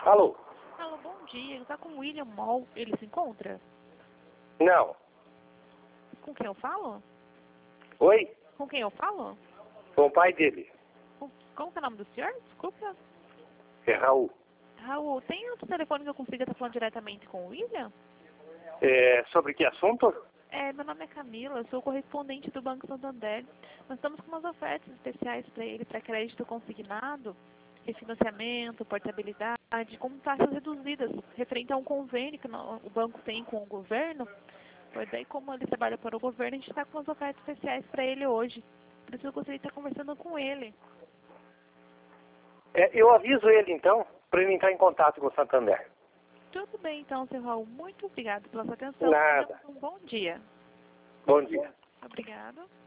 Alô? Alô, bom dia. Ele tá com o William Moll. Ele se encontra? Não. Com quem eu falo? Oi? Com quem eu falo? Com o pai dele. Como que é o nome do senhor? Desculpa. É Raul. Raul, tem outro telefone que eu consiga estar falando diretamente com o William? Sobre que assunto? Meu nome é Camila, eu sou correspondente do Banco Santander. Nós estamos com umas ofertas especiais para ele, para crédito consignado, refinanciamento, portabilidade, com taxas reduzidas, referente a um convênio que o banco tem com o governo. Pois daí, como ele trabalha para o governo, a gente está com umas ofertas especiais para ele hoje. Por isso eu gostaria de estar conversando com ele. Eu aviso ele então, para ele entrar em contato com o Santander. Tudo bem então, seu Raul. Muito obrigado pela sua atenção. Nada. Tenha um bom dia. Bom dia. Obrigado.